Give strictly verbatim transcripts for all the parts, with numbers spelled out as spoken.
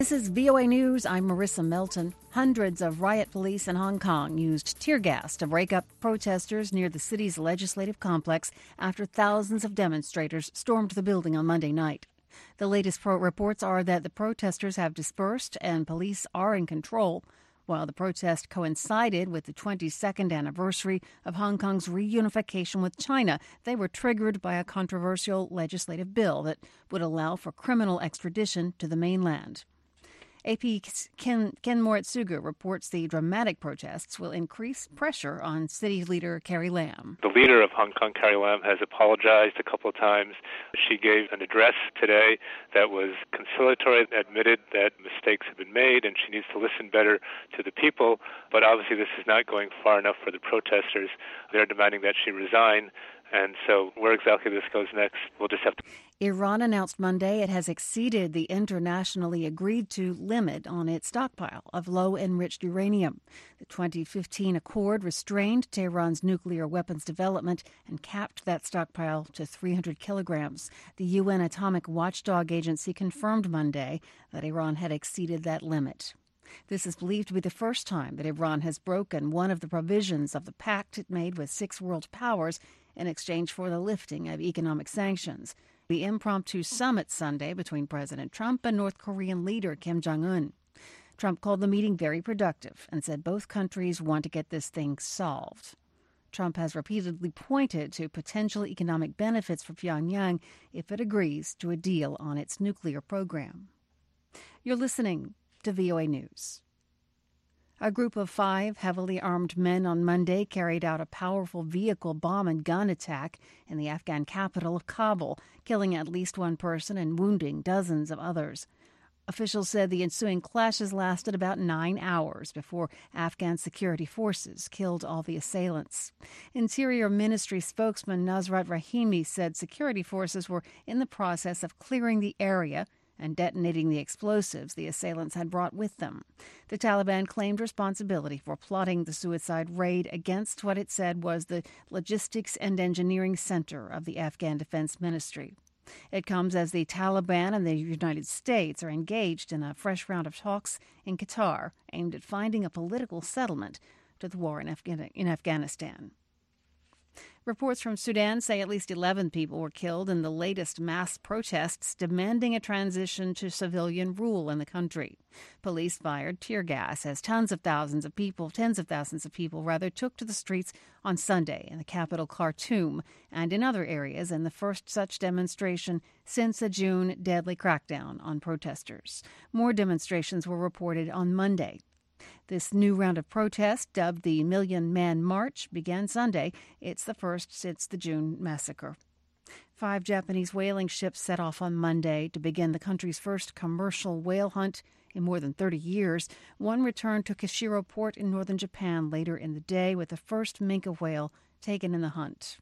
This is V O A News. I'm Marissa Melton. Hundreds of riot police in Hong Kong used tear gas to break up protesters near the city's legislative complex after thousands of demonstrators stormed the building on Monday night. The latest pro reports are that the protesters have dispersed and police are in control. While the protest coincided with the twenty-second anniversary of Hong Kong's reunification with China, they were triggered by a controversial legislative bill that would allow for criminal extradition to the mainland. A P's Ken, Ken Moritsugu reports the dramatic protests will increase pressure on city leader Carrie Lam. The leader of Hong Kong, Carrie Lam, has apologized a couple of times. She gave an address today that was conciliatory, admitted that mistakes have been made, and she needs to listen better to the people. But obviously this is not going far enough for the protesters. They're demanding that she resign. And so where exactly this goes next, we'll just have to... Iran announced Monday it has exceeded the internationally agreed-to limit on its stockpile of low-enriched uranium. The twenty fifteen accord restrained Tehran's nuclear weapons development and capped that stockpile to three hundred kilograms. The U N Atomic Watchdog Agency confirmed Monday that Iran had exceeded that limit. This is believed to be the first time that Iran has broken one of the provisions of the pact it made with six world powers in exchange for the lifting of economic sanctions. The impromptu summit Sunday between President Trump and North Korean leader Kim Jong-un. Trump called the meeting very productive and said both countries want to get this thing solved. Trump has repeatedly pointed to potential economic benefits for Pyongyang if it agrees to a deal on its nuclear program. You're listening to V O A News. A group of five heavily armed men on Monday carried out a powerful vehicle bomb and gun attack in the Afghan capital of Kabul, killing at least one person and wounding dozens of others. Officials said the ensuing clashes lasted about nine hours before Afghan security forces killed all the assailants. Interior Ministry spokesman Nasrat Rahimi said security forces were in the process of clearing the area and detonating the explosives the assailants had brought with them. The Taliban claimed responsibility for plotting the suicide raid against what it said was the logistics and engineering center of the Afghan Defense Ministry. It comes as the Taliban and the United States are engaged in a fresh round of talks in Qatar aimed at finding a political settlement to the war in, Afghan- in Afghanistan. Reports from Sudan say at least eleven people were killed in the latest mass protests demanding a transition to civilian rule in the country. Police fired tear gas as tons of thousands of people, tens of thousands of people rather, took to the streets on Sunday in the capital Khartoum and in other areas in the first such demonstration since a June deadly crackdown on protesters. More demonstrations were reported on Monday. This new round of protests, dubbed the Million Man March, began Sunday. It's the first since the June massacre. Five Japanese whaling ships set off on Monday to begin the country's first commercial whale hunt in more than thirty years. One returned to Kishiro Port in northern Japan later in the day with the first minke whale taken in the hunt.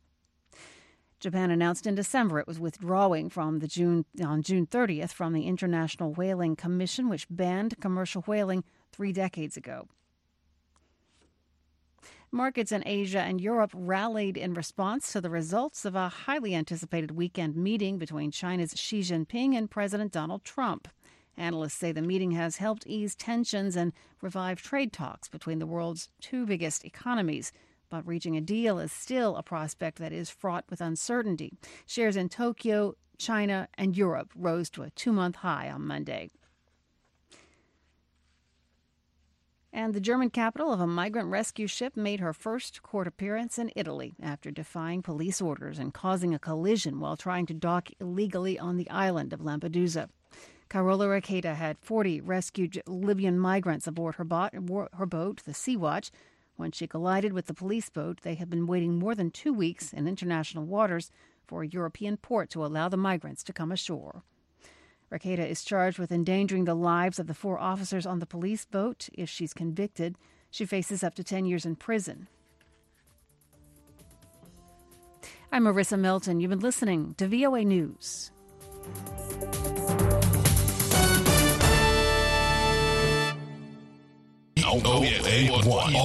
Japan announced in December it was withdrawing from the June on June thirtieth from the International Whaling Commission, which banned commercial whaling three decades ago. Markets in Asia and Europe rallied in response to the results of a highly anticipated weekend meeting between China's Xi Jinping and President Donald Trump. Analysts say the meeting has helped ease tensions and revive trade talks between the world's two biggest economies. But reaching a deal is still a prospect that is fraught with uncertainty. Shares in Tokyo, China, and Europe rose to a two-month high on Monday. And the German capital of a migrant rescue ship made her first court appearance in Italy after defying police orders and causing a collision while trying to dock illegally on the island of Lampedusa. Carola Rackete had forty rescued Libyan migrants aboard her, bot, her boat, the Sea-Watch. When she collided with the police boat, they had been waiting more than two weeks in international waters for a European port to allow the migrants to come ashore. Rackete is charged with endangering the lives of the four officers on the police boat. If she's convicted, she faces up to ten years in prison. I'm Marissa Melton. You've been listening to V O A News. O O A one